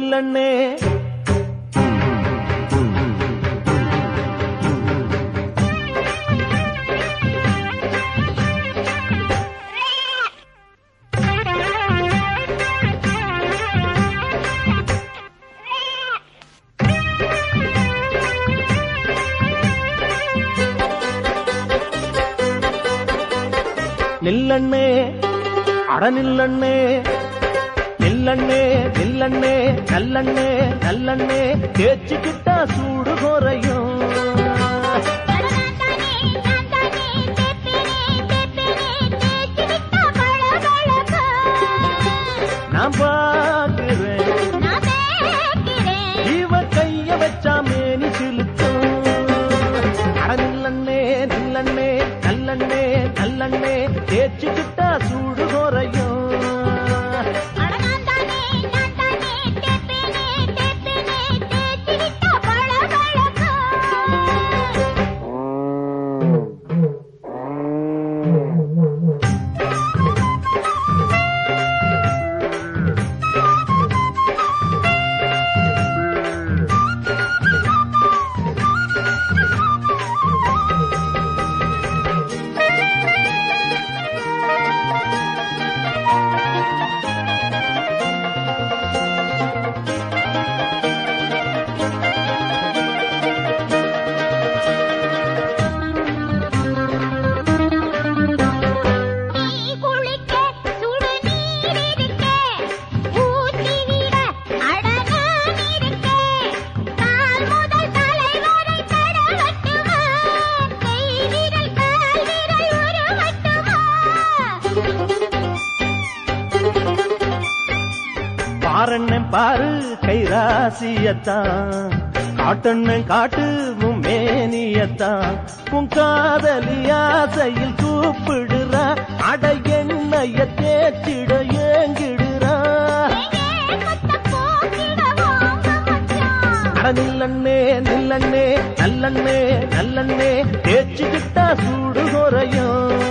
நில்லண்ணே நில்லண்ணே அட நில்லண்ணே நில்லண்ணே நில்லண்ணே நல்லண்ணே நல்லண்ணே தேய்ச்சிக்கிட்டா சூடு குறையும் நான் பார்க்கிறேன் இவ கைய வச்சா மேனி சிலுக்கும் அட நில்லண்ணே நில்லண்ணே நல்லண்ணே நல்லண்ணே தேய்ச்சிக்கிட்டா சூடு குறையும் பாரண்ணன் பாரு கைராசியத்தான் காட்டண்ணன் காட்டு மும்மேனியத்தான் உன் காதலி ஆசையில் கூப்பிடுறா அட எண்ணைய தேச்சிட ஏங்கிடுறா அட நில்லண்ணே நில்லண்ணே நல்லண்ணே நல்லண்ணே தேய்ச்சிக்கிட்டா சூடு குறையும்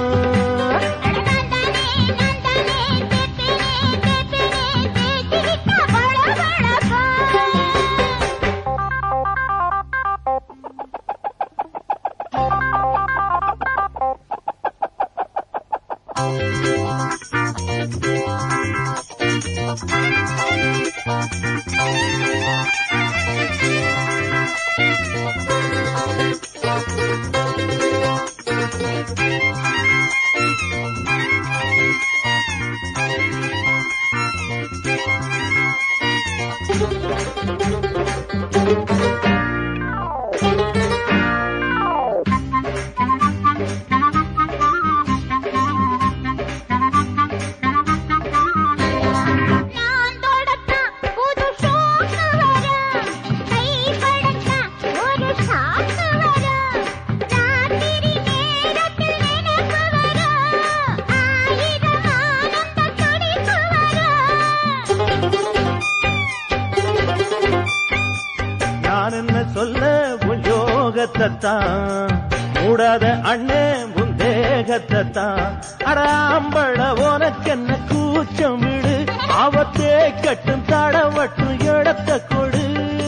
என்ன சொல்ல உன் யோகத்தான் மூடாத அண்ணே உன் தேகத்தான் அடாம்பள உனக்கு என்ன கூச்சம் விடு அவத்தே கட்டும் தடவட்டும் இடத்த கொடு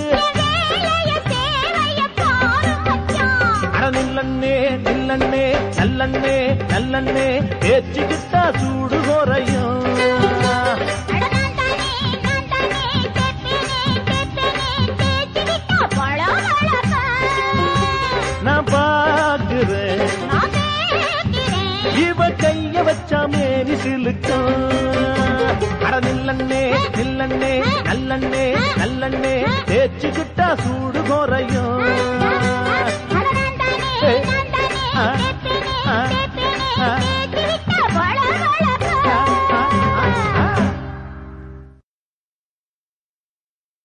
அட நில்லண்ணே நில்லண்ணே நல்லண்ணே நல்லண்ணே தேய்ச்சிக்கிட்டா சூடு குறையும் நான் பார்க்கிறேன் இவ கைய வச்சா மேனி சிலுக்கும் அட நில்லண்ணே நில்லண்ணே நல்லண்ணே நல்லண்ணே தேய்ச்சிக்கிட்டா சூடு குறையும்